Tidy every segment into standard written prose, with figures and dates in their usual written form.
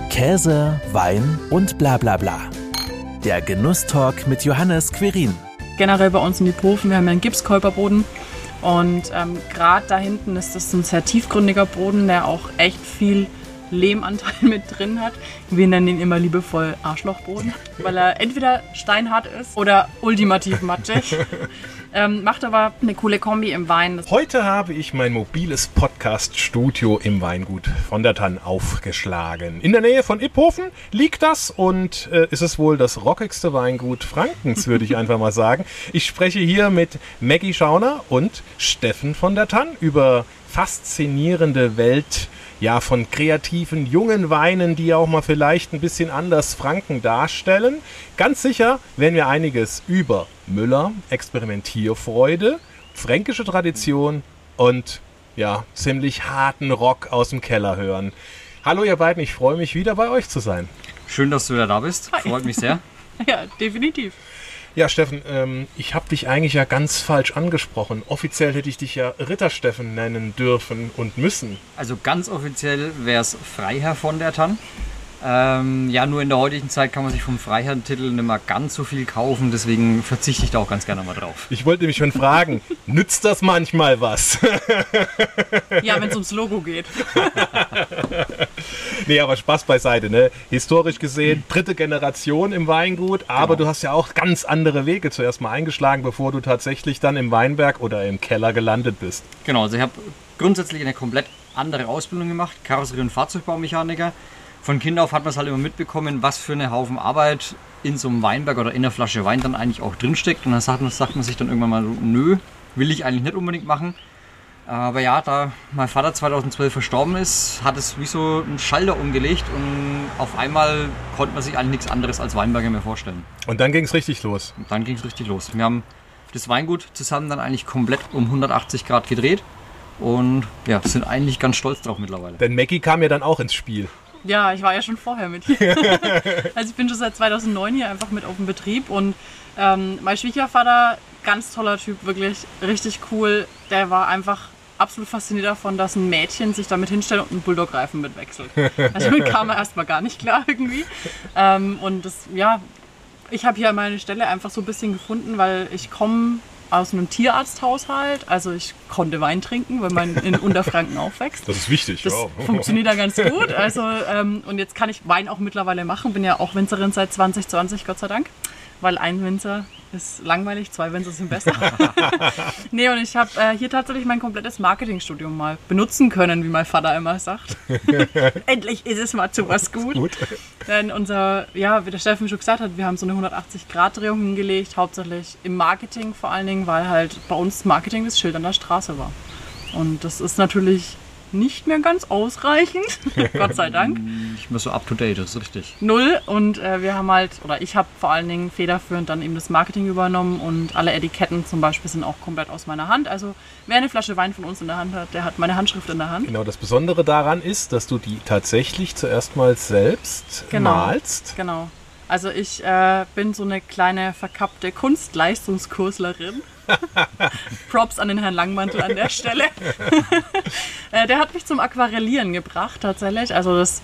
Käse, Wein und bla bla bla. Der Genusstalk mit Johannes Quirin. Generell bei uns in Iphofen, wir haben ja einen Gipskäuperboden und gerade da hinten ist das ein sehr tiefgründiger Boden, der auch echt viel Lehmanteil mit drin hat. Wir nennen ihn immer liebevoll Arschlochboden, weil er entweder steinhart ist oder ultimativ matschig. Macht aber eine coole Kombi im Wein. Heute habe ich mein mobiles Podcast-Studio im Weingut von der Tann aufgeschlagen. In der Nähe von Iphofen liegt das und ist es wohl das rockigste Weingut Frankens, würde ich einfach mal sagen. Ich spreche hier mit Maggie Schauner und Steffen von der Tann über faszinierende Welt von kreativen, jungen Weinen, die auch mal vielleicht ein bisschen anders Franken darstellen. Ganz sicher werden wir einiges über Müller, Experimentierfreude, fränkische Tradition und ziemlich harten Rock aus dem Keller hören. Hallo ihr beiden, ich freue mich wieder bei euch zu sein. Schön, dass du wieder da bist. Freut mich sehr. Ja, definitiv. Ja, Steffen, ich habe dich eigentlich ja ganz falsch angesprochen. Offiziell hätte ich dich ja Ritter Steffen nennen dürfen und müssen. Also ganz offiziell wäre es Freiherr von der Tann. Nur in der heutigen Zeit kann man sich vom Freiherrentitel nicht mehr ganz so viel kaufen, deswegen verzichte ich da auch ganz gerne mal drauf. Ich wollte mich schon fragen, nützt das manchmal was? Ja, wenn es ums Logo geht. Nee, aber Spaß beiseite, ne? Historisch gesehen, 3. Generation im Weingut, aber Du hast ja auch ganz andere Wege zuerst mal eingeschlagen, bevor du tatsächlich dann im Weinberg oder im Keller gelandet bist. Genau, also ich habe grundsätzlich eine komplett andere Ausbildung gemacht, Karosserie- und Fahrzeugbaumechaniker. Von Kind auf hat man es halt immer mitbekommen, was für eine Haufen Arbeit in so einem Weinberg oder in einer Flasche Wein dann eigentlich auch drinsteckt. Und dann sagt man sich dann irgendwann mal so, nö, will ich eigentlich nicht unbedingt machen. Aber ja, da mein Vater 2012 verstorben ist, hat es wie so einen Schalter umgelegt und auf einmal konnte man sich eigentlich nichts anderes als Weinberger mehr vorstellen. Und dann ging es richtig los? Und dann ging es richtig los. Wir haben das Weingut zusammen dann eigentlich komplett um 180 Grad gedreht und sind eigentlich ganz stolz drauf mittlerweile. Denn Maggie kam ja dann auch ins Spiel. Ja, ich war ja schon vorher mit hier. Also ich bin schon seit 2009 hier einfach mit auf dem Betrieb und mein Schwiegervater, ganz toller Typ, wirklich richtig cool. Der war einfach absolut fasziniert davon, dass ein Mädchen sich damit hinstellt und einen Bulldog-Reifen mitwechselt. Also damit kam er erstmal gar nicht klar irgendwie. Ich habe hier meine Stelle einfach so ein bisschen gefunden, weil ich komme aus einem Tierarzthaushalt, also ich konnte Wein trinken, weil man in Unterfranken aufwächst. Das ist wichtig, das funktioniert da ganz gut. Also, und jetzt kann ich Wein auch mittlerweile machen, bin ja auch Winzerin seit 2020, Gott sei Dank, weil ein Winzer ist langweilig, 2 Winzer sind besser. Nee, und ich habe hier tatsächlich mein komplettes Marketingstudium mal benutzen können, wie mein Vater immer sagt. Endlich ist es mal zu was gut. Denn wie der Steffen schon gesagt hat, wir haben so eine 180-Grad-Drehung hingelegt, hauptsächlich im Marketing vor allen Dingen, weil halt bei uns Marketing das Schild an der Straße war. Und das ist natürlich nicht mehr ganz ausreichend, Gott sei Dank. Nicht mehr so up to date, das ist richtig. Null und ich habe vor allen Dingen federführend dann eben das Marketing übernommen und alle Etiketten zum Beispiel sind auch komplett aus meiner Hand. Also wer eine Flasche Wein von uns in der Hand hat, der hat meine Handschrift in der Hand. Genau, das Besondere daran ist, dass du die tatsächlich zuerst mal selbst malst. Genau. Also ich bin so eine kleine verkappte Kunstleistungskurslerin. Props an den Herrn Langmantel an der Stelle. Der hat mich zum Aquarellieren gebracht tatsächlich. Also das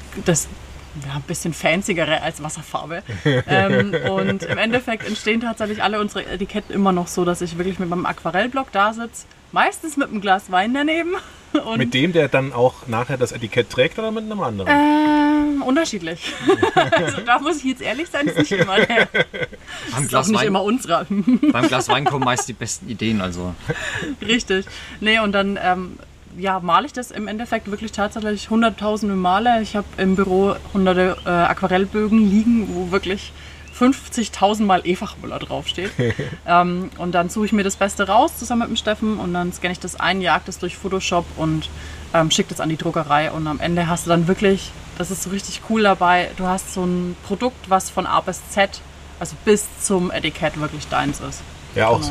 ein bisschen fancyere als Wasserfarbe. Und im Endeffekt entstehen tatsächlich alle unsere Etiketten immer noch so, dass ich wirklich mit meinem Aquarellblock da sitze. Meistens mit einem Glas Wein daneben. Und mit dem, der dann auch nachher das Etikett trägt oder mit einem anderen? Unterschiedlich. Also da muss ich jetzt ehrlich sein, ist nicht immer der. Das ist auch nicht immer unserer. Beim Glas Wein kommen meist die besten Ideen. Also. Richtig. Nee, und dann male ich das im Endeffekt wirklich tatsächlich 100.000 Male. Ich habe im Büro hunderte Aquarellbögen liegen, wo wirklich 50.000 Mal Efachmüller draufsteht. Und dann suche ich mir das Beste raus zusammen mit dem Steffen und dann scanne ich das ein, jag das durch Photoshop und schicke das an die Druckerei und am Ende hast du dann wirklich, das ist so richtig cool dabei, du hast so ein Produkt, was von A bis Z, also bis zum Etikett wirklich deins ist. Ja, auch so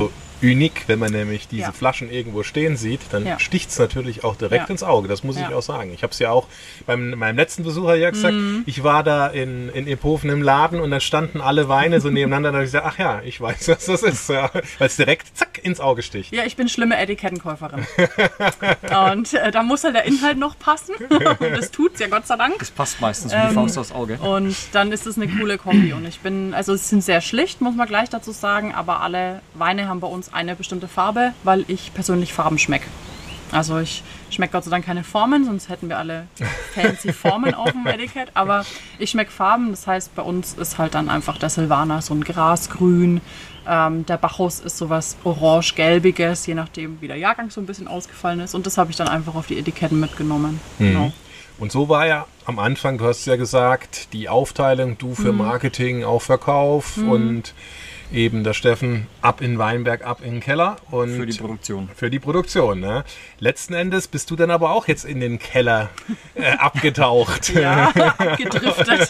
unique, wenn man nämlich diese Ja. Flaschen irgendwo stehen sieht, dann Ja. sticht es natürlich auch direkt Ja. ins Auge, das muss ich Ja. auch sagen. Ich habe es ja auch meinem letzten Besucher ja gesagt, ich war da in Iphofen im Laden und da standen alle Weine so nebeneinander, da habe ich gesagt, ach ja, ich weiß, was das ist, ja. Weil es direkt zack ins Auge sticht. Ja, ich bin schlimme Etikettenkäuferin. Und da muss halt der Inhalt noch passen. Und das tut's ja Gott sei Dank. Das passt meistens wie die Faust aufs Auge. Und dann ist es eine coole Kombi. Und also es sind sehr schlicht, muss man gleich dazu sagen, aber alle Weine haben bei uns eine bestimmte Farbe, weil ich persönlich Farben schmecke. Also ich schmecke Gott sei Dank keine Formen, sonst hätten wir alle fancy Formen auf dem Etikett. Aber ich schmecke Farben, das heißt bei uns ist halt dann einfach der Silvaner so ein Grasgrün. Der Bacchus ist sowas orange-gelbiges, je nachdem wie der Jahrgang so ein bisschen ausgefallen ist. Und das habe ich dann einfach auf die Etiketten mitgenommen. Genau. Und so war ja am Anfang, du hast ja gesagt, die Aufteilung, du für Marketing, auch Verkauf und eben der Steffen ab in Weinberg, ab in den Keller. Und Für die Produktion. Für die Produktion, ne? Letzten Endes bist du dann aber auch jetzt in den Keller abgetaucht. Ja, abgedriftet.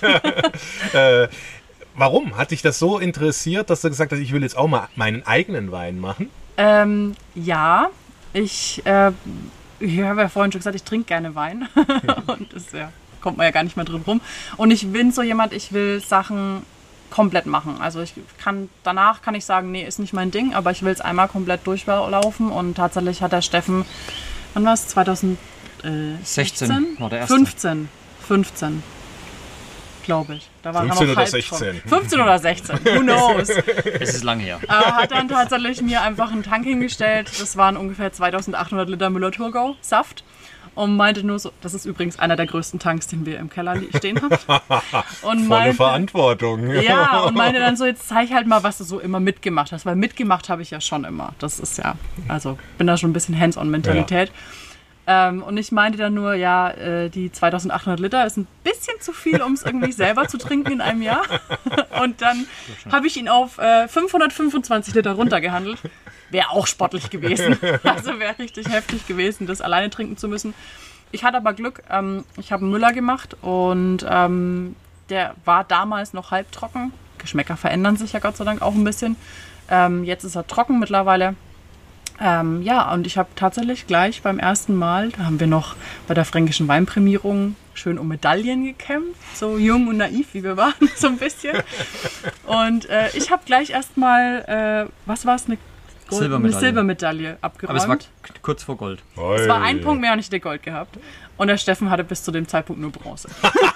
Warum? Hat dich das so interessiert, dass du gesagt hast, ich will jetzt auch mal meinen eigenen Wein machen? Ja, ich habe ja vorhin schon gesagt, ich trinke gerne Wein. Und das kommt man ja gar nicht mehr drin rum. Und ich bin so jemand, ich will Sachen komplett machen. Also danach kann ich sagen, nee, ist nicht mein Ding, aber ich will es einmal komplett durchlaufen. Und tatsächlich hat der Steffen, wann war es? 2016 war der erste. 15, glaube ich. Da war 15 noch oder halb 16. 15 oder 16, who knows. Es ist lange her. Hat dann tatsächlich mir einfach einen Tank hingestellt. Das waren ungefähr 2800 Liter Müller-Thurgau Saft. Und meinte nur so, das ist übrigens einer der größten Tanks, den wir im Keller stehen haben. Und Volle Verantwortung. Ja, und meinte dann so, jetzt zeig halt mal, was du so immer mitgemacht hast. Weil mitgemacht habe ich ja schon immer. Das ist ja, also bin da schon ein bisschen Hands-on-Mentalität. Und ich meinte dann nur, ja, die 2800 Liter ist ein bisschen zu viel, um es irgendwie selber zu trinken in einem Jahr. Und dann habe ich ihn auf 525 Liter runtergehandelt. Wäre auch sportlich gewesen. Also wäre richtig heftig gewesen, das alleine trinken zu müssen. Ich hatte aber Glück, ich habe einen Müller gemacht und der war damals noch halbtrocken. Geschmäcker verändern sich ja Gott sei Dank auch ein bisschen. Jetzt ist er trocken mittlerweile. Ja, und ich habe tatsächlich gleich beim ersten Mal, da haben wir noch bei der Fränkischen Weinprämierung schön um Medaillen gekämpft, so jung und naiv wie wir waren, so ein bisschen. Und ich habe gleich erstmal, was war es, eine Silbermedaille abgeräumt. Aber es war kurz vor Gold. Es war ein Punkt mehr und ich hätte Gold gehabt. Und der Steffen hatte bis zu dem Zeitpunkt nur Bronze.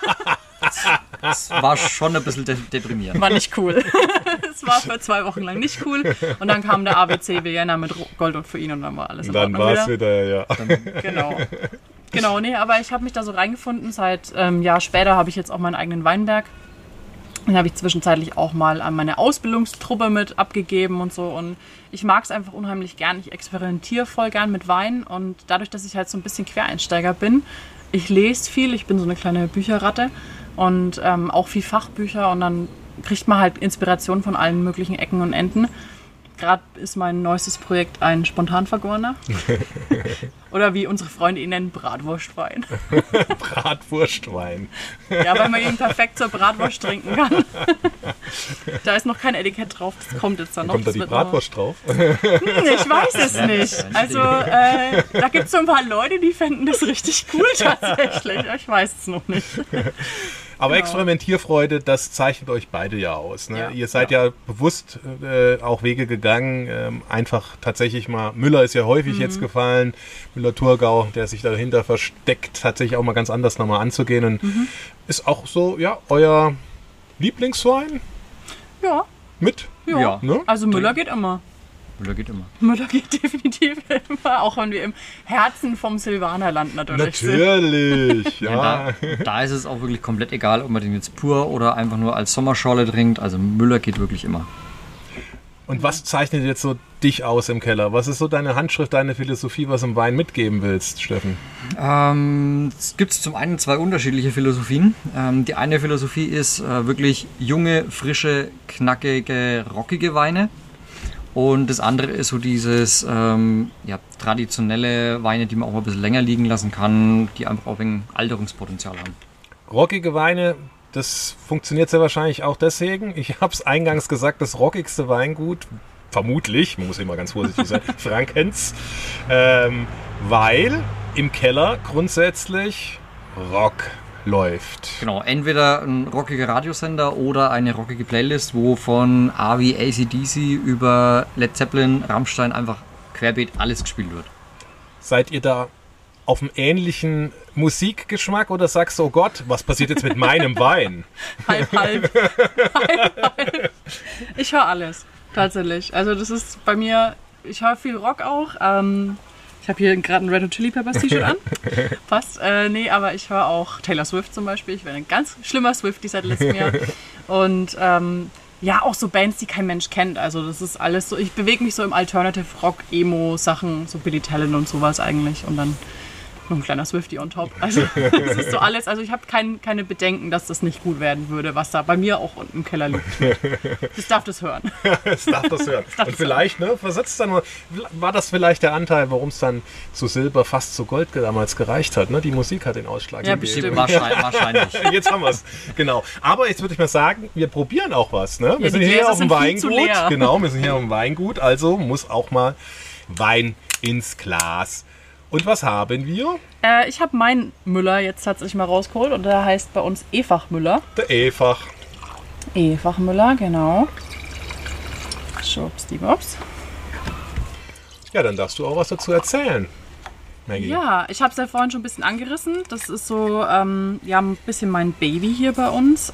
Das war schon ein bisschen deprimierend. War nicht cool. Es war für 2 Wochen lang nicht cool. Und dann kam der ABC Vienna mit Gold und für ihn und dann war alles in Dann Ordnung war es wieder, ja. Genau, nee, aber ich habe mich da so reingefunden. Seit Jahr später habe ich jetzt auch meinen eigenen Weinberg. Den habe ich zwischenzeitlich auch mal an meine Ausbildungstruppe mit abgegeben und so. Und ich mag es einfach unheimlich gern. Ich experimentiere voll gern mit Wein. Und dadurch, dass ich halt so ein bisschen Quereinsteiger bin, ich lese viel. Ich bin so eine kleine Bücherratte und auch viel Fachbücher. Und dann kriegt man halt Inspiration von allen möglichen Ecken und Enden. Gerade ist mein neuestes Projekt ein Spontanvergorener. Oder wie unsere Freunde ihn nennen, Bratwurstwein. Bratwurstwein. Ja, weil man ihn perfekt zur Bratwurst trinken kann. Da ist noch kein Etikett drauf, das kommt jetzt dann noch. Kommt da die Bratwurst drauf? Ich weiß es nicht. Also da gibt es so ein paar Leute, die fänden das richtig cool tatsächlich. Ich weiß es noch nicht. Aber Genau. Experimentierfreude, das zeichnet euch beide ja aus. Ne? Ja. Ihr seid ja bewusst auch Wege gegangen, einfach tatsächlich mal, Müller ist ja häufig jetzt gefallen, Müller-Thurgau, der sich dahinter versteckt, tatsächlich auch mal ganz anders nochmal anzugehen und ist auch so, ja, euer Lieblingswein Ja, mit? ja. Ne? Also Müller geht immer. Müller geht immer. Müller geht definitiv immer, auch wenn wir im Herzen vom Silvanerland natürlich sind. Natürlich, ja. Da ist es auch wirklich komplett egal, ob man den jetzt pur oder einfach nur als Sommerschorle trinkt. Also Müller geht wirklich immer. Und was zeichnet jetzt so dich aus im Keller? Was ist so deine Handschrift, deine Philosophie, was du im Wein mitgeben willst, Steffen? Es gibt zum einen 2 unterschiedliche Philosophien. Die eine Philosophie ist wirklich junge, frische, knackige, rockige Weine. Und das andere ist so dieses traditionelle Weine, die man auch mal ein bisschen länger liegen lassen kann, die einfach auch ein Alterungspotenzial haben. Rockige Weine, das funktioniert sehr wahrscheinlich auch deswegen. Ich habe es eingangs gesagt, das rockigste Weingut vermutlich, man muss immer ganz vorsichtig sein, Frankens, weil im Keller grundsätzlich Rock läuft. Genau, entweder ein rockiger Radiosender oder eine rockige Playlist, wo von A wie AC/DC über Led Zeppelin, Rammstein einfach querbeet alles gespielt wird. Seid ihr da auf einem ähnlichen Musikgeschmack oder sagst du, oh Gott, was passiert jetzt mit meinem Wein? Halb, halb. Ich höre alles, tatsächlich. Also das ist bei mir, ich höre viel Rock auch. Ich habe hier gerade ein Red Hot Chili Peppers T-Shirt an. Passt. Nee, aber ich höre auch Taylor Swift zum Beispiel. Ich bin ein ganz schlimmer Swiftie seit letztem Jahr. Und ja, auch so Bands, die kein Mensch kennt. Also das ist alles so, ich bewege mich so im Alternative Rock, Emo Sachen, so Billy Talent und sowas eigentlich. Und dann noch ein kleiner Swiftie on top. Also das ist so alles. Also ich habe keine Bedenken, dass das nicht gut werden würde, was da bei mir auch unten im Keller liegt. Das darf das hören. Es darf das hören. Und vielleicht, ne, versetzt dann mal, war das vielleicht der Anteil, warum es dann zu Silber, fast zu Gold damals gereicht hat. Ne? Die Musik hat den Ausschlag Ja, gegeben. bestimmt. Wahrscheinlich. Jetzt haben wir es. Genau. Aber jetzt würde ich mal sagen, wir probieren auch was. Ne? Wir Ja, sind die hier Gläser auf dem sind viel zu Weingut. leer. Genau, wir sind hier auf dem Weingut. Also muss auch mal Wein ins Glas. Und was haben wir? Ich habe meinen Müller jetzt tatsächlich mal rausgeholt und der heißt bei uns Efach Müller. Der Efach. Efach Müller, genau. Schubsdiwups. Ja, dann darfst du auch was dazu erzählen, Maggie. Ja, ich habe es ja vorhin schon ein bisschen angerissen. Das ist so ja, ein bisschen mein Baby hier bei uns.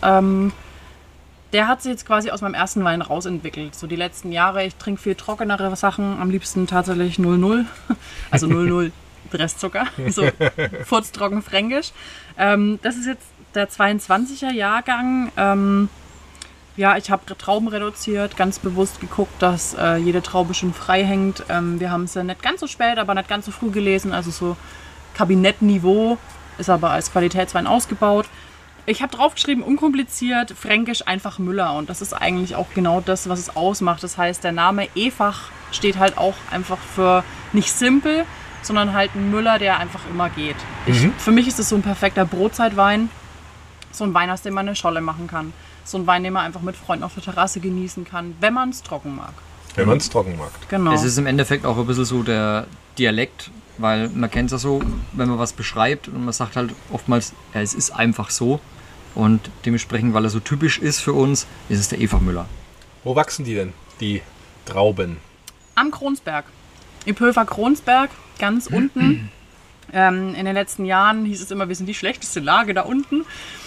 Der hat sich jetzt quasi aus meinem ersten Wein rausentwickelt. So die letzten Jahre, ich trinke viel trockenere Sachen, am liebsten tatsächlich 0,0. Also 0,0 Restzucker, so furztrocken fränkisch. Das ist jetzt der 22er Jahrgang. Ja, ich habe Trauben reduziert, ganz bewusst geguckt, dass jede Traube schön frei hängt. Wir haben es ja nicht ganz so spät, aber nicht ganz so früh gelesen. Also so Kabinettniveau, ist aber als Qualitätswein ausgebaut. Ich habe draufgeschrieben, unkompliziert, fränkisch, einfach Müller. Und das ist eigentlich auch genau das, was es ausmacht. Das heißt, der Name Efach steht halt auch einfach für nicht simpel, sondern halt ein Müller, der einfach immer geht. Für mich ist es so ein perfekter Brotzeitwein. So ein Wein, aus dem man eine Scholle machen kann. So ein Wein, den man einfach mit Freunden auf der Terrasse genießen kann, wenn man es trocken mag. Wenn man es trocken mag. Genau. Es ist im Endeffekt auch ein bisschen so der Dialekt, weil man kennt es ja so, wenn man was beschreibt und man sagt halt oftmals, ja, es ist einfach so. Und dementsprechend, weil er so typisch ist für uns, ist es der Efach Müller. Wo wachsen die denn, die Trauben? Am Kronsberg. Im Pöfer Kronsberg, ganz unten. In den letzten Jahren hieß es immer, wir sind die schlechteste Lage da unten.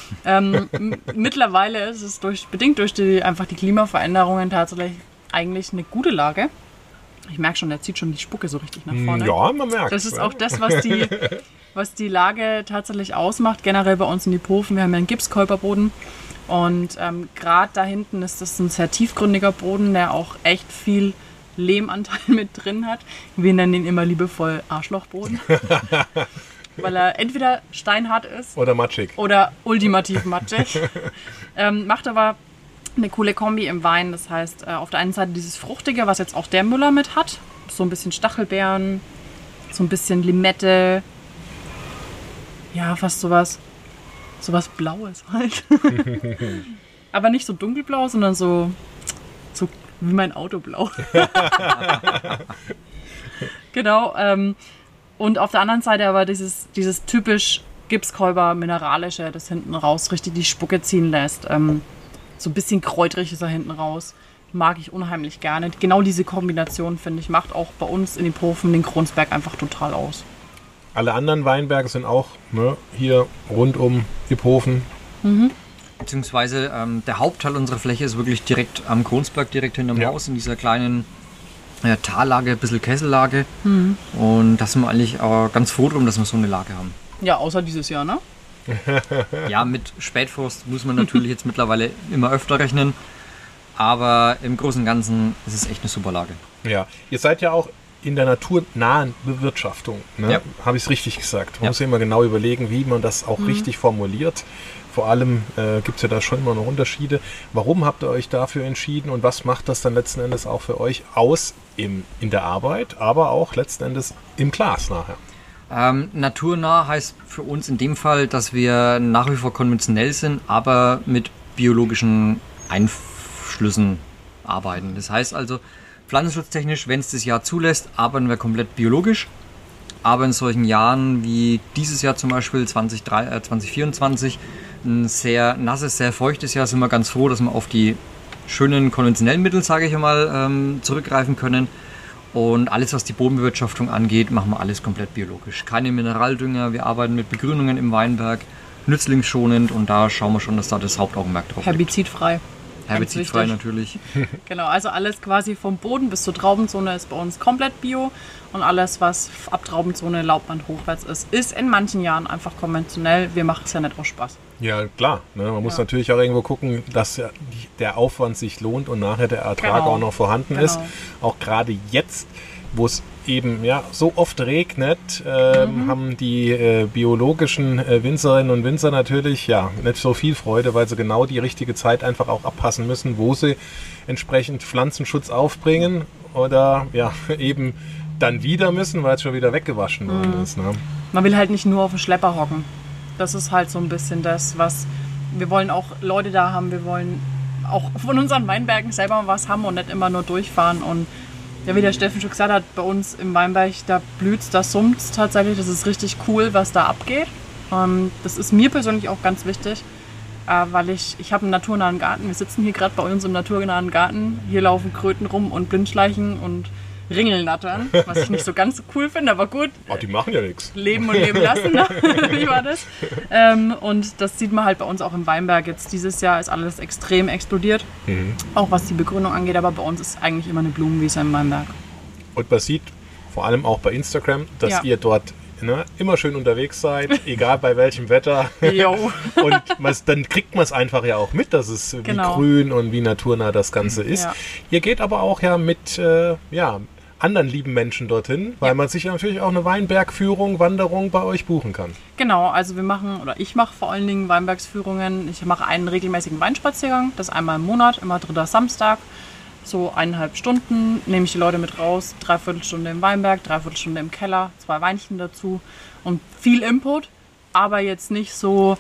Mittlerweile ist es bedingt durch die Klimaveränderungen tatsächlich eigentlich eine gute Lage. Ich merke schon, der zieht schon die Spucke so richtig nach vorne. Ja, man merkt. Das ist auch das, was die Lage tatsächlich ausmacht. Generell bei uns in Iphofen, wir haben ja einen Gipskolperboden. Und gerade da hinten ist das ein sehr tiefgründiger Boden, der auch echt viel Lehmanteil mit drin hat. Wir nennen ihn immer liebevoll Arschlochboden. Weil er entweder steinhart ist Oder matschig. oder ultimativ matschig. Macht aber eine coole Kombi im Wein. Das heißt, auf der einen Seite dieses Fruchtige, was jetzt auch der Müller mit hat. So ein bisschen Stachelbeeren, so ein bisschen Limette. Ja, fast sowas Blaues halt. Aber nicht so dunkelblau, sondern so wie mein Autoblau. Genau. Und auf der anderen Seite aber dieses typisch Gipskolber mineralische, das hinten raus richtig die Spucke ziehen lässt. So ein bisschen kräutrig ist er hinten raus. Mag ich unheimlich gerne. Genau diese Kombination, finde ich, macht auch bei uns in Iphofen den Kronsberg einfach total aus. Alle anderen Weinberge sind auch hier rund um Iphofen. Beziehungsweise der Hauptteil unserer Fläche ist wirklich direkt am Kronsberg, direkt hinterm Haus, in dieser kleinen Tallage, ein bisschen Kessellage. Und da sind wir eigentlich auch ganz froh drum, dass wir so eine Lage haben. Ja, außer dieses Jahr, ne? Ja, mit Spätfrost muss man natürlich jetzt mittlerweile immer öfter rechnen. Aber im Großen und Ganzen ist es echt eine super Lage. Ja, ihr seid ja auch in der naturnahen Bewirtschaftung. Ne? Ja. Habe ich es richtig gesagt? Man muss ja immer genau überlegen, wie man das auch richtig formuliert. Vor allem gibt es ja da schon immer noch Unterschiede. Warum habt ihr euch dafür entschieden und was macht das dann letzten Endes auch für euch aus in der Arbeit, aber auch letzten Endes im Glas nachher? Naturnah heißt für uns in dem Fall, dass wir nach wie vor konventionell sind, aber mit biologischen Einflüssen arbeiten. Das heißt also, Pflanzenschutztechnisch, wenn es das Jahr zulässt, arbeiten wir komplett biologisch. Aber in solchen Jahren wie dieses Jahr zum Beispiel 2024, ein sehr nasses, sehr feuchtes Jahr, sind wir ganz froh, dass wir auf die schönen konventionellen Mittel, sage ich einmal, zurückgreifen können. Und alles, was die Bodenbewirtschaftung angeht, machen wir alles komplett biologisch. Keine Mineraldünger, wir arbeiten mit Begrünungen im Weinberg, nützlingsschonend und da schauen wir schon, dass da das Hauptaugenmerk drauf liegt. Herbizidfrei. Herbizidfrei natürlich. Genau, also alles quasi vom Boden bis zur Traubenzone ist bei uns komplett bio und alles, was ab Traubenzone, Laubband hochwärts ist in manchen Jahren einfach konventionell. Wir machen es ja nicht aus Spaß. Ja, klar. Ne? Man muss natürlich auch irgendwo gucken, dass ja der Aufwand sich lohnt und nachher der Ertrag auch noch vorhanden ist. Auch gerade jetzt, wo es eben so oft regnet, haben die biologischen Winzerinnen und Winzer natürlich nicht so viel Freude, weil sie genau die richtige Zeit einfach auch abpassen müssen, wo sie entsprechend Pflanzenschutz aufbringen oder eben dann wieder müssen, weil es schon wieder weggewaschen worden ist. Ne? Man will halt nicht nur auf den Schlepper hocken. Das ist halt so ein bisschen das, was wir wollen auch Leute da haben. Wir wollen auch von unseren Weinbergen selber was haben und nicht immer nur durchfahren. Und wie der Steffen schon gesagt hat, bei uns im Weinberg, da blüht's, da summt's tatsächlich. Das ist richtig cool, was da abgeht. Das ist mir persönlich auch ganz wichtig, weil ich habe einen naturnahen Garten. Wir sitzen hier gerade bei uns im naturnahen Garten. Hier laufen Kröten rum und Blindschleichen und Ringelnattern, was ich nicht so ganz cool finde, aber gut. Oh, die machen ja nichts. Leben und leben lassen, ne? Wie war das? Und das sieht man halt bei uns auch im Weinberg. Jetzt dieses Jahr ist alles extrem explodiert, auch was die Begrünung angeht, aber bei uns ist eigentlich immer eine Blumenwiese im Weinberg. Und man sieht vor allem auch bei Instagram, dass ihr dort immer schön unterwegs seid, egal bei welchem Wetter. Jo. Und dann kriegt man es einfach ja auch mit, dass es wie grün und wie naturnah das Ganze ist. Ja. Ihr geht aber auch mit anderen lieben Menschen dorthin, weil man sich natürlich auch eine Weinbergführung, Wanderung bei euch buchen kann. Genau, also ich mache vor allen Dingen Weinbergsführungen. Ich mache einen regelmäßigen Weinspaziergang, das einmal im Monat, immer 3. Samstag. So 1,5 Stunden nehme ich die Leute mit raus, 3/4 Stunde im Weinberg, 3/4 Stunde im Keller, 2 Weinchen dazu und viel Input, aber jetzt nicht so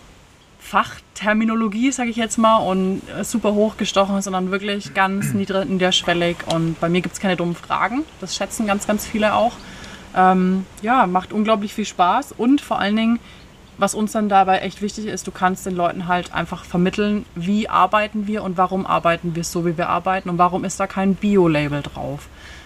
Fachterminologie, sage ich jetzt mal, und super hochgestochen, sondern wirklich ganz niederschwellig. Und bei mir gibt es keine dummen Fragen. Das schätzen ganz, ganz viele auch. Macht unglaublich viel Spaß. Und vor allen Dingen, was uns dann dabei echt wichtig ist, du kannst den Leuten halt einfach vermitteln, wie arbeiten wir und warum arbeiten wir so, wie wir arbeiten und warum ist da kein Bio-Label drauf.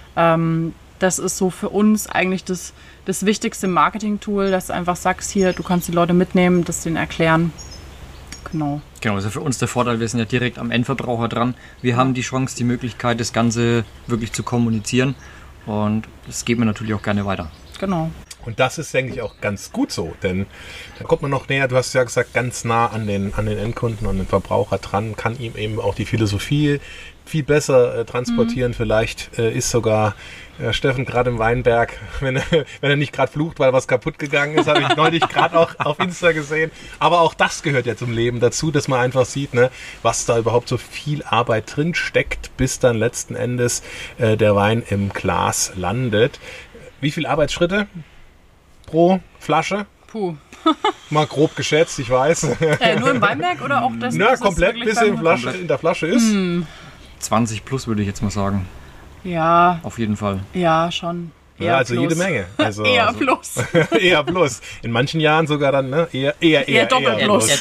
Das ist so für uns eigentlich das wichtigste Marketing-Tool, dass du einfach sagst, hier, du kannst die Leute mitnehmen, das denen erklären. Genau, also für uns der Vorteil, wir sind ja direkt am Endverbraucher dran. Wir haben die Chance, die Möglichkeit, das Ganze wirklich zu kommunizieren und das geben wir natürlich auch gerne weiter. Genau. Und das ist, denke ich, auch ganz gut so, denn da kommt man noch näher, du hast ja gesagt, ganz nah an den Endkunden, an den Verbraucher dran, kann ihm eben auch die Philosophie viel besser transportieren. Vielleicht ist sogar Steffen gerade im Weinberg, wenn er nicht gerade flucht, weil was kaputt gegangen ist, habe ich neulich gerade auch auf Insta gesehen. Aber auch das gehört ja zum Leben dazu, dass man einfach sieht, was da überhaupt so viel Arbeit drin steckt, bis dann letzten Endes der Wein im Glas landet. Wie viele Arbeitsschritte pro Flasche? Puh. Mal grob geschätzt, ich weiß. Nur im Weinberg oder auch das? Na, komplett, bis in der Flasche ist. 20 plus würde ich jetzt mal sagen. Ja. Auf jeden Fall. Ja, schon. Ja, also plus. Jede Menge. Also, eher plus. Eher plus. In manchen Jahren sogar dann eher doppelt plus.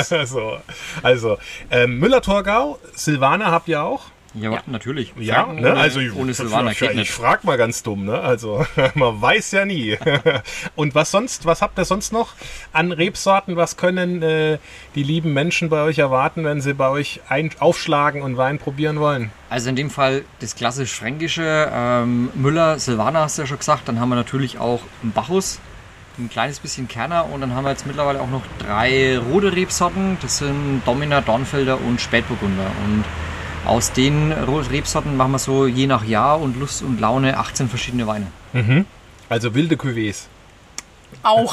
Also Müller-Thurgau, Silvaner habt ihr auch? Ja, natürlich. Ja, ohne Silvaner geht nicht. Ich frage mal ganz dumm, Also man weiß ja nie. Und was habt ihr sonst noch an Rebsorten? Was können die lieben Menschen bei euch erwarten, wenn sie bei euch aufschlagen und Wein probieren wollen? Also in dem Fall das klassisch fränkische Müller, Silvaner hast du ja schon gesagt. Dann haben wir natürlich auch einen Bacchus, ein kleines bisschen Kerner und dann haben wir jetzt mittlerweile auch noch 3 rote Rebsorten. Das sind Domina, Dornfelder und Spätburgunder. Und aus den Rebsorten machen wir so je nach Jahr und Lust und Laune 18 verschiedene Weine. Mhm. Also wilde Cuvées. Auch.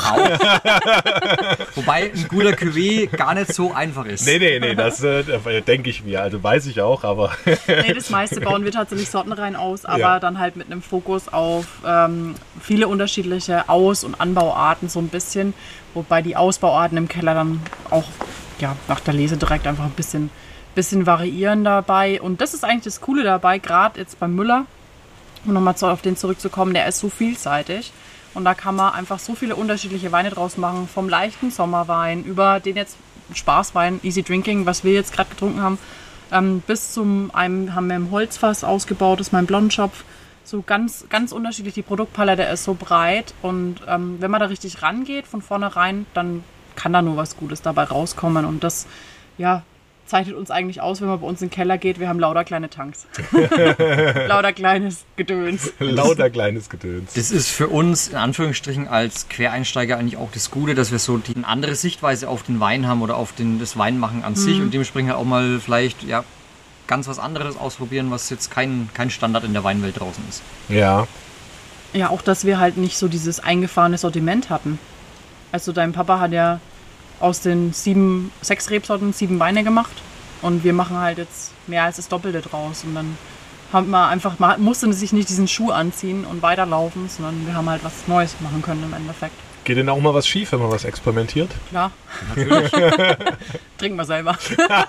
Wobei ein guter Cuvée gar nicht so einfach ist. Nee, das denke ich mir. Also weiß ich auch, aber... das meiste bauen wir tatsächlich sortenrein aus, aber dann halt mit einem Fokus auf viele unterschiedliche Aus- und Anbauarten so ein bisschen. Wobei die Ausbauarten im Keller dann auch nach der Lese direkt einfach ein bisschen bisschen variieren dabei. Und das ist eigentlich das Coole dabei, gerade jetzt beim Müller, um nochmal auf den zurückzukommen, der ist so vielseitig. Und da kann man einfach so viele unterschiedliche Weine draus machen, vom leichten Sommerwein über den jetzt Spaßwein, Easy Drinking, was wir jetzt gerade getrunken haben, bis zum einem haben wir im Holzfass ausgebaut, das ist mein Blondschopf. So ganz, ganz unterschiedlich, die Produktpalette ist so breit. Und wenn man da richtig rangeht von vornherein, dann kann da nur was Gutes dabei rauskommen. Und das, ja, zeichnet uns eigentlich aus, wenn man bei uns in den Keller geht. Wir haben lauter kleine Tanks. Lauter kleines Gedöns. Lauter kleines Gedöns. Das ist für uns in Anführungsstrichen als Quereinsteiger eigentlich auch das Gute, dass wir so eine andere Sichtweise auf den Wein haben oder auf das Weinmachen an sich und dementsprechend halt auch mal vielleicht ja, ganz was anderes ausprobieren, was jetzt kein Standard in der Weinwelt draußen ist. Ja. Ja, auch, dass wir halt nicht so dieses eingefahrene Sortiment hatten. Also dein Papa hat ja aus den 6 Rebsorten 7 Weine gemacht und wir machen halt jetzt mehr als das Doppelte draus und dann haben wir einfach, man musste sich nicht diesen Schuh anziehen und weiterlaufen, sondern wir haben halt was Neues machen können im Endeffekt. Geht denn auch mal was schief, wenn man was experimentiert? Klar. Natürlich. Trinken wir selber.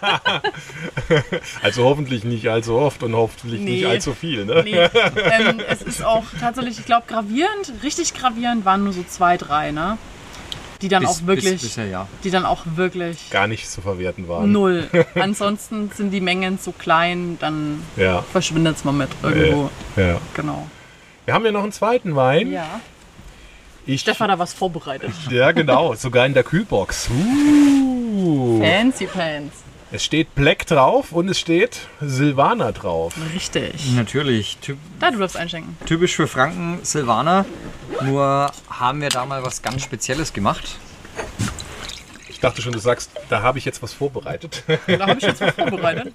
Also hoffentlich nicht allzu oft und hoffentlich nicht allzu viel, ne? Nee. Es ist auch tatsächlich, ich glaube, richtig gravierend waren nur so 2, 3, ne? Die dann auch wirklich, bisher, ja. die dann auch wirklich Gar nicht zu verwerten waren. 0. Ansonsten sind die Mengen so klein, dann verschwindet es mal mit irgendwo. Ja. Genau. Wir haben ja noch einen zweiten Wein. Ja. Stefan hat was vorbereitet. Ja, genau. Sogar in der Kühlbox. Fancy Pants. Es steht Black drauf und es steht Silvaner drauf. Richtig. Natürlich. Du darfst einschenken. Typisch für Franken Silvaner. Nur haben wir da mal was ganz Spezielles gemacht. Ich dachte schon, du sagst, da habe ich jetzt was vorbereitet. Da habe ich jetzt was vorbereitet.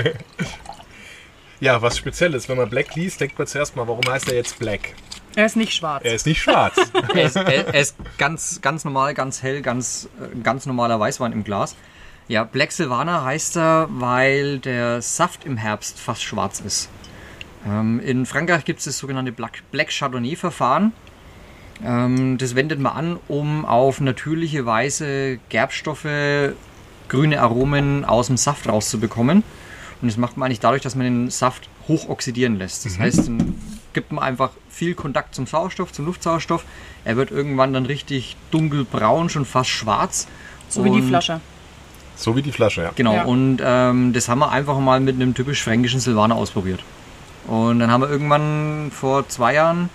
Ja, was Spezielles. Wenn man Black liest, denkt man zuerst mal, warum heißt er jetzt Black? Er ist nicht schwarz. Er ist nicht schwarz. Er ist ganz normal, ganz hell, ganz normaler Weißwein im Glas. Ja, Black Silvaner heißt er, weil der Saft im Herbst fast schwarz ist. In Frankreich gibt es das sogenannte Black Chardonnay-Verfahren. Das wendet man an, um auf natürliche Weise Gerbstoffe, grüne Aromen aus dem Saft rauszubekommen. Und das macht man eigentlich dadurch, dass man den Saft hoch oxidieren lässt. Das heißt, dann gibt man einfach viel Kontakt zum Sauerstoff, zum Luftsauerstoff. Er wird irgendwann dann richtig dunkelbraun, schon fast schwarz. So wie die Flasche. So wie die Flasche, ja. Genau, Ja. und das haben wir einfach mal mit einem typisch fränkischen Silvaner ausprobiert. Und dann haben wir irgendwann vor 2 Jahren,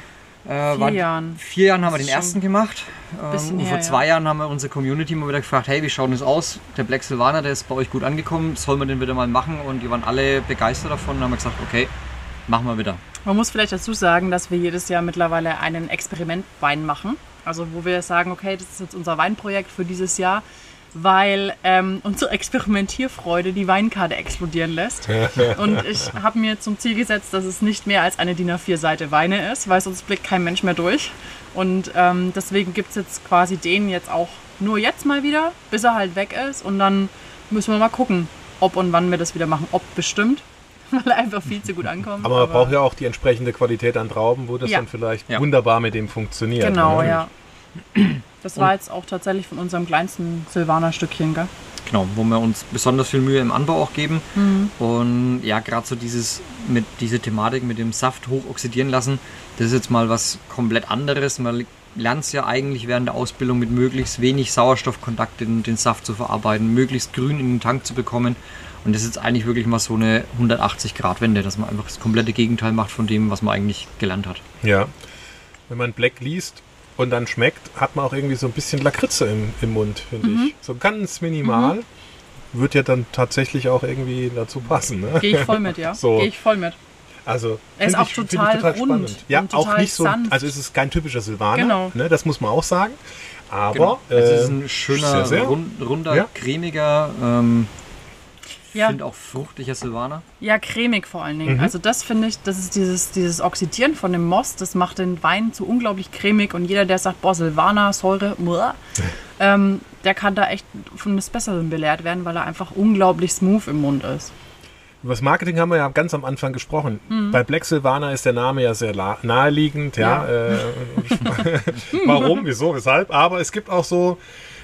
4 Jahren haben wir den ersten gemacht. Bisschen Und vor her, 2 Jahren haben wir unsere Community mal wieder gefragt, hey, wie schaut das aus? Der Black Silvaner, der ist bei euch gut angekommen, sollen wir den wieder mal machen? Und die waren alle begeistert davon und haben gesagt, okay, machen wir wieder. Man muss vielleicht dazu sagen, dass wir jedes Jahr mittlerweile einen Experimentwein machen. Also wo wir sagen, okay, das ist jetzt unser Weinprojekt für dieses Jahr, weil unsere Experimentierfreude die Weinkarte explodieren lässt. Und ich habe mir zum Ziel gesetzt, dass es nicht mehr als eine DIN A4-Seite Weine ist, weil sonst blickt kein Mensch mehr durch. Und deswegen gibt es jetzt quasi den jetzt auch nur jetzt mal wieder, bis er halt weg ist. Und dann müssen wir mal gucken, ob und wann wir das wieder machen. Ob bestimmt, weil er einfach viel zu gut ankommt. Aber man braucht ja auch die entsprechende Qualität an Trauben, wo das dann vielleicht wunderbar mit dem funktioniert. Genau, ne? ja. Das war jetzt auch tatsächlich von unserem kleinsten Silvaner-Stückchen, gell? Genau, wo wir uns besonders viel Mühe im Anbau auch geben. Und ja, gerade so diese Thematik mit dem Saft hoch oxidieren lassen, das ist jetzt mal was komplett anderes. Man lernt es ja eigentlich während der Ausbildung mit möglichst wenig Sauerstoffkontakt den Saft zu verarbeiten, möglichst grün in den Tank zu bekommen. Und das ist jetzt eigentlich wirklich mal so eine 180-Grad-Wende, dass man einfach das komplette Gegenteil macht von dem, was man eigentlich gelernt hat. Ja. Wenn man Black liest und dann schmeckt, hat man auch irgendwie so ein bisschen Lakritze im Mund, finde ich. So ganz minimal. Wird ja dann tatsächlich auch irgendwie dazu passen. Ne? Gehe ich voll mit, ja. So. Gehe ich voll mit. Also, Er ist find auch ich- find ich total rund spannend. Ja, und auch total nicht so. sanft. Also es ist kein typischer Silvaner, Genau. ne, das muss man auch sagen. Aber Genau. Also es ist ein schöner, sehr, sehr. runder, Ja. cremiger, ich Ja. finde auch fruchtlicher Silvaner. Ja, cremig vor allen Dingen. Also das finde ich, das ist dieses Oxidieren von dem Most, das macht den Wein zu unglaublich cremig und jeder, der sagt, boah, Silvaner, Säure, der kann da echt von des Besseren belehrt werden, weil er einfach unglaublich smooth im Mund ist. über das Marketing haben wir ja ganz am Anfang gesprochen. Bei Black Silvaner ist der Name ja sehr naheliegend. Ja. Warum, wieso, weshalb. Aber es gibt auch so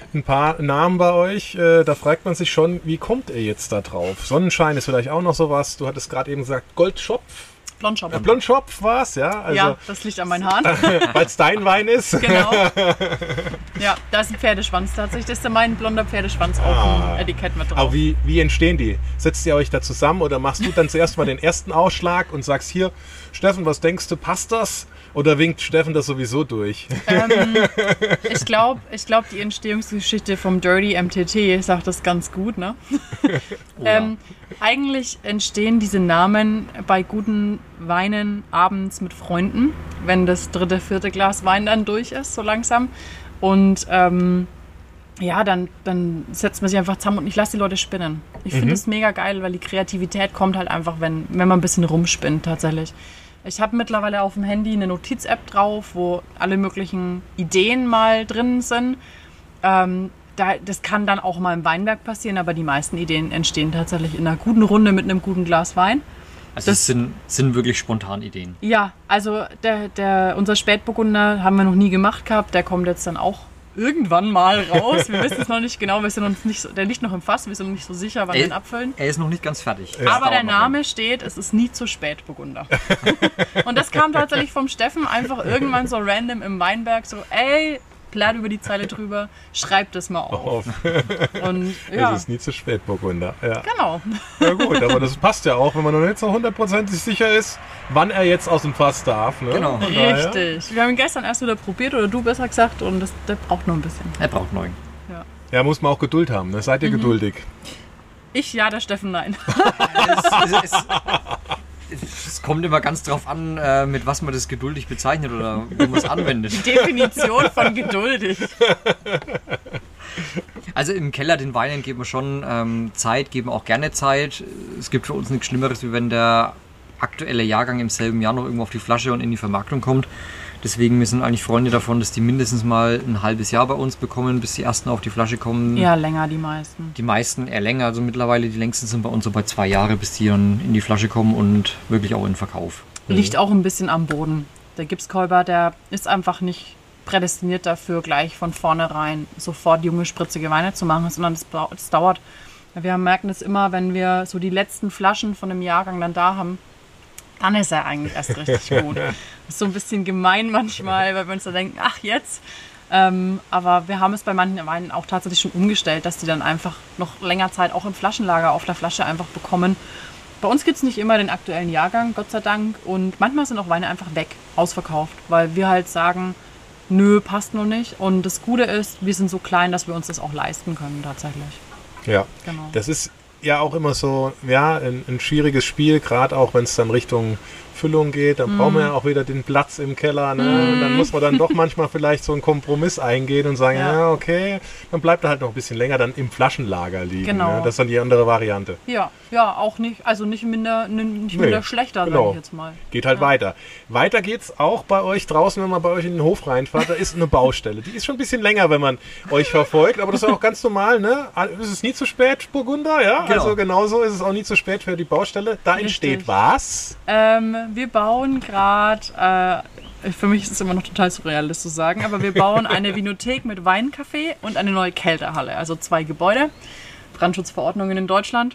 ein paar Namen bei euch. Da fragt man sich schon, wie kommt ihr jetzt da drauf? Sonnenschein ist vielleicht auch noch sowas. Du hattest gerade eben gesagt, Goldschopf. Blondschopf. Blondschopf war es, ja? Also, Ja, das liegt an meinen Haaren. weil es dein Wein ist. Genau. Ja, da ist ein Pferdeschwanz tatsächlich. Das ist mein blonder Pferdeschwanz auf dem Etikett mit drauf. Aber wie entstehen die? Setzt ihr euch da zusammen oder machst du dann zuerst mal den ersten Ausschlag und sagst hier, Steffen, was denkst du, passt das? Oder winkt Steffen das sowieso durch? Ich glaube, die Entstehungsgeschichte vom Dirty MTT sagt das ganz gut, ne? Eigentlich entstehen diese Namen bei guten Weinen abends mit Freunden, wenn das 3., 4. Glas Wein dann durch ist, so langsam. Und ja, dann setzt man sich einfach zusammen und ich lasse die Leute spinnen. Ich finde es mega geil, weil die Kreativität kommt halt einfach, wenn man ein bisschen rumspinnt tatsächlich. Ich habe mittlerweile auf dem Handy eine Notiz-App drauf, wo alle möglichen Ideen mal drin sind. Das kann dann auch mal im Weinberg passieren, aber die meisten Ideen entstehen tatsächlich in einer guten Runde mit einem guten Glas Wein. Also das sind wirklich spontan Ideen. Ja, also unser Spätburgunder haben wir noch nie gemacht gehabt, der kommt jetzt dann auch irgendwann mal raus. Wir wissen es noch nicht genau, wir sind uns nicht so, der liegt noch im Fass, wir sind noch nicht so sicher, wann wir ihn abfüllen. Er ist noch nicht ganz fertig. Aber der Name steht, es ist nie zu spät Burgunder. Und das kam tatsächlich vom Steffen einfach irgendwann so random im Weinberg so, ey, platt über die Zeile drüber, schreibt das mal auf. Und ja. Es ist nie zu spät, Burgunder. Ja. Genau. Ja gut, aber das passt ja auch, wenn man noch nicht so 100% sicher ist, wann er jetzt aus dem Fass darf. Ne? Genau. Richtig. Wir haben ihn gestern erst wieder probiert, oder du besser gesagt, und der braucht noch ein bisschen. Er braucht 9. Ja, muss man auch Geduld haben. Ne? Seid ihr geduldig? Ich ja, der Steffen nein. Es kommt immer ganz drauf an, mit was man das geduldig bezeichnet oder wie man es anwendet. Die Definition von geduldig. Also im Keller den Weinen geben wir schon Zeit, geben auch gerne Zeit. Es gibt für uns nichts Schlimmeres, wie wenn der aktuelle Jahrgang im selben Jahr noch irgendwo auf die Flasche und in die Vermarktung kommt. Deswegen, wir sind eigentlich Freunde davon, dass die mindestens mal ein halbes Jahr bei uns bekommen, bis die ersten auf die Flasche kommen. Ja, länger die meisten. Die meisten eher länger, also mittlerweile die längsten sind bei uns so bei 2 Jahre, bis die dann in die Flasche kommen und wirklich auch in den Verkauf. Liegt auch ein bisschen am Boden. Der Gipskolber, der ist einfach nicht prädestiniert dafür, gleich von vornherein sofort junge, spritzige Weine zu machen, sondern es dauert. Wir merken es immer, wenn wir so die letzten Flaschen von einem Jahrgang dann da haben, dann ist er eigentlich erst richtig gut. Das ist so ein bisschen gemein manchmal, weil wir uns da denken, ach jetzt. Aber wir haben es bei manchen Weinen auch tatsächlich schon umgestellt, dass die dann einfach noch länger Zeit auch im Flaschenlager auf der Flasche einfach bekommen. Bei uns gibt es nicht immer den aktuellen Jahrgang, Gott sei Dank. Und manchmal sind auch Weine einfach weg, ausverkauft, weil wir halt sagen, nö, passt noch nicht. Und das Gute ist, wir sind so klein, dass wir uns das auch leisten können tatsächlich. Ja, genau. Das ist ja auch immer so, ja, ein schwieriges Spiel, gerade auch wenn es dann Richtung Füllung geht, dann brauchen wir ja auch wieder den Platz im Keller, ne? Und dann muss man dann doch manchmal vielleicht so einen Kompromiss eingehen und sagen, ja, okay, dann bleibt er halt noch ein bisschen länger dann im Flaschenlager liegen. Genau. Ne? Das ist dann die andere Variante. Ja, auch nicht, also nicht minder schlechter, genau. sage ich jetzt mal. Geht halt weiter. Weiter geht's auch bei euch draußen, wenn man bei euch in den Hof reinfährt, da ist eine Baustelle. Die ist schon ein bisschen länger, wenn man euch verfolgt, aber das ist auch ganz normal, ne? Es ist nie zu spät, Burgunder, ja? Genau. Also genauso ist es auch nie zu spät für die Baustelle. Da entsteht was? Wir bauen gerade, für mich ist es immer noch total surreal, das zu sagen, aber wir bauen eine Vinothek mit Weincafé und eine neue Kältehalle, also 2 Gebäude. Brandschutzverordnungen in Deutschland.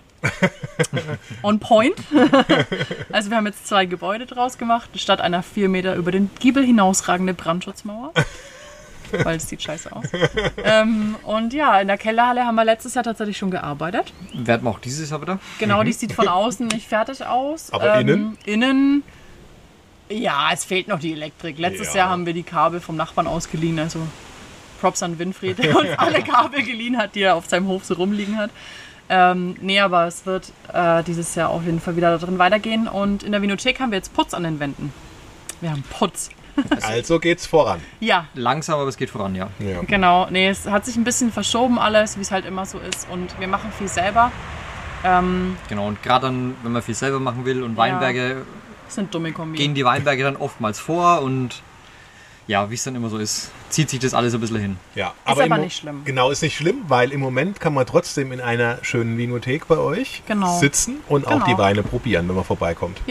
On point. Also wir haben jetzt 2 Gebäude draus gemacht, statt einer 4 Meter über den Giebel hinausragende Brandschutzmauer. Weil es sieht scheiße aus. Und ja, in der Kellerhalle haben wir letztes Jahr tatsächlich schon gearbeitet. Werden wir auch dieses Jahr wieder? Genau, die sieht von außen nicht fertig aus. Aber innen? Innen, ja, es fehlt noch die Elektrik. Letztes Jahr haben wir die Kabel vom Nachbarn ausgeliehen, also Props an Winfried, der uns alle Kabel geliehen hat, die er auf seinem Hof so rumliegen hat. Nee, aber es wird dieses Jahr auf jeden Fall wieder da drin weitergehen. Und in der Vinothek haben wir jetzt Putz an den Wänden. Wir haben Putz. Also geht's voran. Ja. Langsam, aber es geht voran, ja. Genau. Nee, es hat sich ein bisschen verschoben alles, wie es halt immer so ist. Und wir machen viel selber. Genau, und gerade dann, wenn man viel selber machen will und Weinberge, das sind dumme Kombi. Gehen die Weinberge dann oftmals vor und ja, wie es dann immer so ist, zieht sich das alles ein bisschen hin. Ja, aber nicht schlimm. Genau, ist nicht schlimm, weil im Moment kann man trotzdem in einer schönen Vinothek bei euch sitzen und auch die Weine probieren, wenn man vorbeikommt. Ja,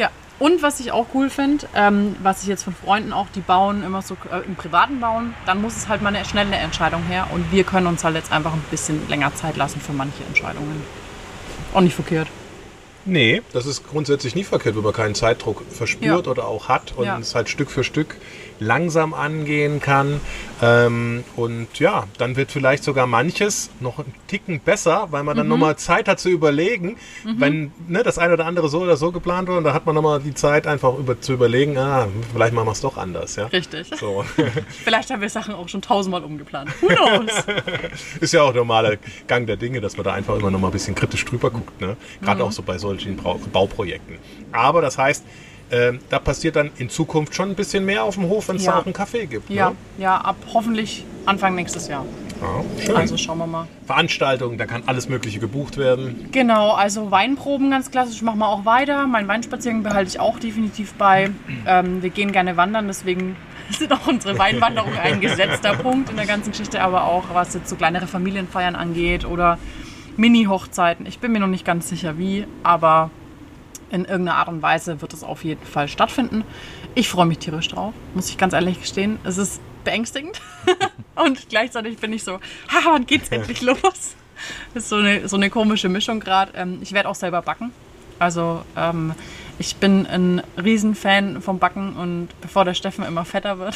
Und was ich auch cool finde, was ich jetzt von Freunden auch, die bauen immer so im Privaten bauen, dann muss es halt mal eine schnelle Entscheidung her. Und wir können uns halt jetzt einfach ein bisschen länger Zeit lassen für manche Entscheidungen. Auch nicht verkehrt. Nee, das ist grundsätzlich nie verkehrt, wenn man keinen Zeitdruck verspürt oder auch hat und es halt Stück für Stück langsam angehen kann. Und ja, dann wird vielleicht sogar manches noch einen Ticken besser, weil man dann nochmal Zeit hat zu überlegen, wenn das eine oder andere so oder so geplant wurde, dann hat man nochmal die Zeit einfach zu überlegen, vielleicht machen wir es doch anders. Ja? Richtig. So. Vielleicht haben wir Sachen auch schon 1000-mal umgeplant. Who knows? Ist ja auch normaler Gang der Dinge, dass man da einfach immer noch mal ein bisschen kritisch drüber guckt. Ne? Gerade auch so bei solchen Bauprojekten. Aber das heißt, da passiert dann in Zukunft schon ein bisschen mehr auf dem Hof, wenn es da auch einen Café gibt. Ja, ab hoffentlich Anfang nächstes Jahr. Ja, schön. Also schauen wir mal. Veranstaltungen, da kann alles Mögliche gebucht werden. Genau, also Weinproben ganz klassisch machen wir auch weiter. Meinen Weinspaziergang behalte ich auch definitiv bei. Wir gehen gerne wandern, deswegen sind auch unsere Weinwanderungen ein gesetzter Punkt in der ganzen Geschichte, aber auch was jetzt so kleinere Familienfeiern angeht oder Mini-Hochzeiten. Ich bin mir noch nicht ganz sicher wie, aber in irgendeiner Art und Weise wird es auf jeden Fall stattfinden. Ich freue mich tierisch drauf, muss ich ganz ehrlich gestehen. Es ist beängstigend und gleichzeitig bin ich so, wann geht's endlich los? Das ist so eine komische Mischung gerade. Ich werde auch selber backen. Also ich bin ein Riesenfan vom Backen und bevor der Steffen immer fetter wird,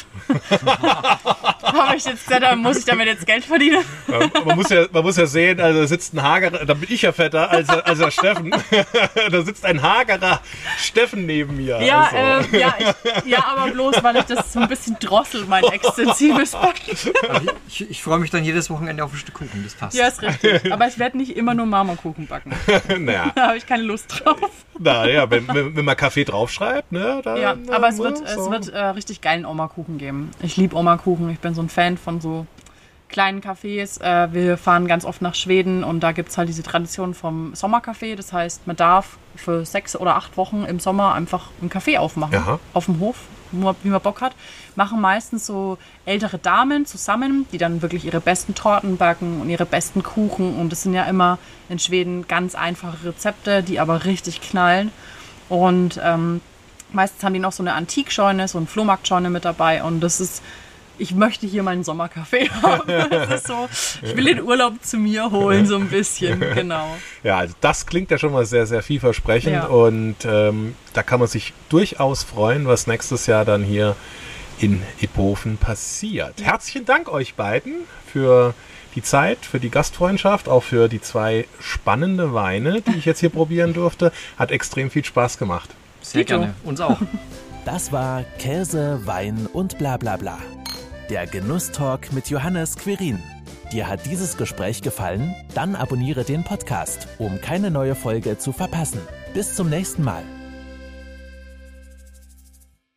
habe ich jetzt gesagt, muss ich damit jetzt Geld verdienen. Man muss ja sehen, also da sitzt ein hagerer, da bin ich ja fetter als der Steffen, da sitzt ein hagerer Steffen neben mir. Ja, also. Aber bloß, weil ich das so ein bisschen drossel, mein extensives Backen. Ich freue mich dann jedes Wochenende auf ein Stück Kuchen, das passt. Ja, ist richtig. Aber ich werde nicht immer nur Marmorkuchen backen. Naja. Da habe ich keine Lust drauf. Naja, wenn man Kaffee draufschreibt, ne? Dann, ja, aber es wird richtig geilen Oma-Kuchen geben. Ich liebe Oma-Kuchen. Ich bin so ein Fan von so kleinen Cafés. Wir fahren ganz oft nach Schweden und da gibt es halt diese Tradition vom Sommercafé. Das heißt, man darf für 6 oder 8 Wochen im Sommer einfach einen Café aufmachen. Aha. Auf dem Hof, wie man Bock hat. Machen meistens so ältere Damen zusammen, die dann wirklich ihre besten Torten backen und ihre besten Kuchen. Und das sind ja immer in Schweden ganz einfache Rezepte, die aber richtig knallen. Und meistens haben die noch so eine Antikscheune, so eine Flohmarktscheune mit dabei. Und das ist, ich möchte hier meinen Sommercafé haben. Das ist so, ich will den Urlaub zu mir holen, so ein bisschen, genau. Ja, also das klingt ja schon mal sehr, sehr vielversprechend. Und da kann man sich durchaus freuen, was nächstes Jahr dann hier in Iphofen passiert. Herzlichen Dank euch beiden für die Zeit, für die Gastfreundschaft, auch für die 2 spannende Weine, die ich jetzt hier probieren durfte. Hat extrem viel Spaß gemacht. Sehr gerne, uns auch. Das war Käse, Wein und bla bla bla. Der Genusstalk mit Johannes Quirin. Dir hat dieses Gespräch gefallen? Dann abonniere den Podcast, um keine neue Folge zu verpassen. Bis zum nächsten Mal.